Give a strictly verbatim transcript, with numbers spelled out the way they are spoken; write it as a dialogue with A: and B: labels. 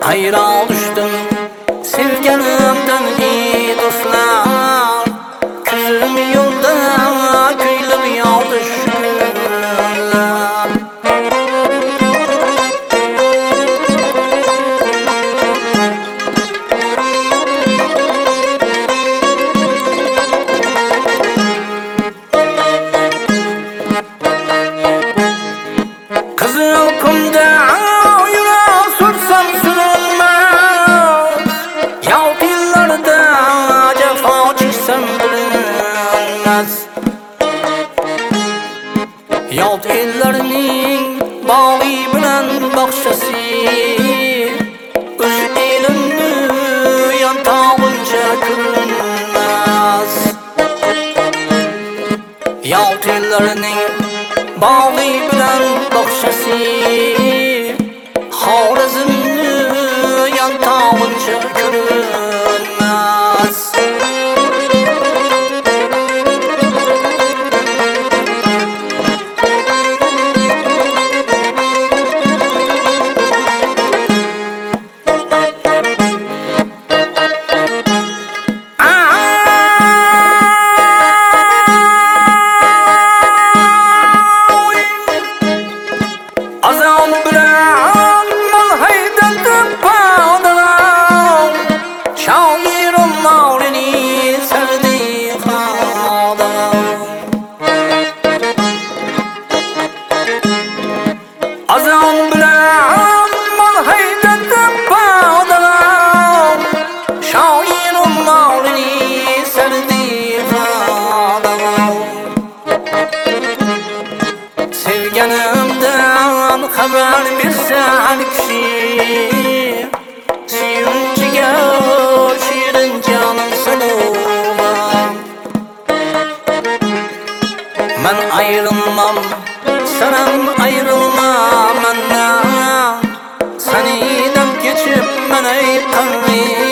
A: hayra düştüm sevganimdan ey dostlar. Ko'zim yo'lda kuylab yog'di shug'ullar. Qizil qumda yuraq sursam surilmas, yov yillarda jafo cheksam bilinmas. Yov ellarning bog'i bilan bog'chasi, o'z elimni yontog'incha ko'rinmas. Yov ellarning bog'i bilan bog'chasi, Xorazmni yontog'incha ko'rinmas. Azam bilan mal haydatib bağdalar, şairim mavrini serdi xadalar. Azam bilan mal haydatib bağdalar, şairim mavrini serdi xadalar. Sevganimdan xabar bersan kishi, suyunchiga shirin jonim salomam. Men ayrılmam, sanam ayrılmam mendan, senidan kechib men ey qalbim.